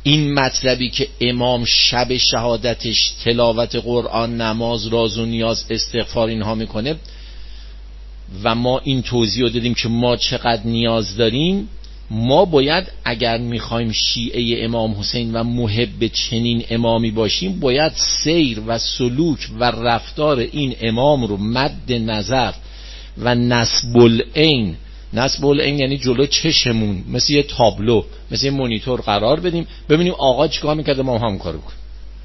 این مطلبی که امام شب شهادتش تلاوت قرآن، نماز، راز و نیاز، استغفار اینها میکنه و ما این توضیح رو دادیم که ما چقدر نیاز داریم، ما باید اگر میخوایم شیعه امام حسین و محب چنین امامی باشیم باید سیر و سلوک و رفتار این امام رو مد نظر و نصب العین یعنی جلو چشمون مثل یه تابلو، مثل یه مونیتور قرار بدیم، ببینیم آقا چیکار میکرده ما هم کارو کنیم.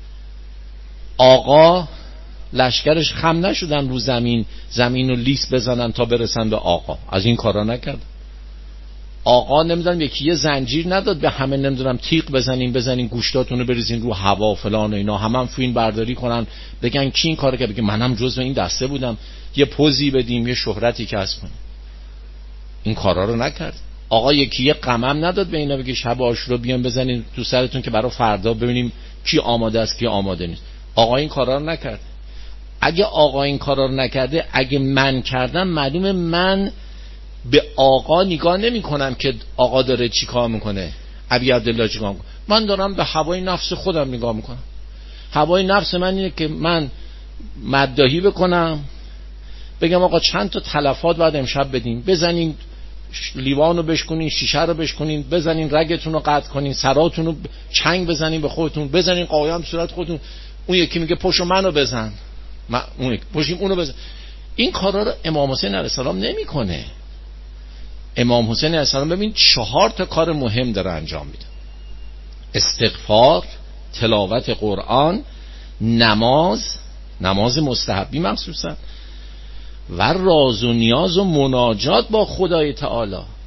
آقا لشکرش خم نشدن رو زمین رو لیس بزنن تا برسن به آقا، از این کارا نکرد. آقا نمیدونم یکی یه زنجیر نداد به همه، نمیدونم تیغ بزنین گوشتاتون رو بریزین رو هوا فلان و اینا، هم فیلم برداری کنن بگن کی این کارو کرد، بگه منم جزو این دسته بودم، یه پوزی بدیم، یه شهرتی کسب کنیم. این کارا رو نکرد. آقا یکی یه قمم نداد به اینا بگه شب عاشورا بیان بزنین تو سرتون که برای فردا ببینیم کی آماده است کی آماده نیست. آقا این کارا رو نکرد. اگه آقا این کارا رو نکرده، اگه من کردم، معلومه من به آقا نگاه نمی کنم که آقا داره چی کار میکنه، ابی عبدالله چی کار میکنه. من دارم به هوای نفس خودم نگاه میکنم. هوای نفس من اینه که من مداحی بکنم، بگم آقا چند تا تلفات بعد امشب بدین، بزنین لیوان رو بشکنین، شیشه رو بشکنین، بزنین رگتون رو قطع کنین، سراتون رو چنگ بزنین به خودتون، بزنین قایم صورت خودتون. اون یکی میگه پشو منو بزن، اون یکی پشیم اونو بزن. این کارا رو امام حسین علیه السلام نمیکنه. امام حسین علیه السلام ببین 4 تا کار مهم داره انجام میده: استغفار، تلاوت قرآن، نماز مستحبی مخصوصا، و راز و نیاز و مناجات با خدای تعالی.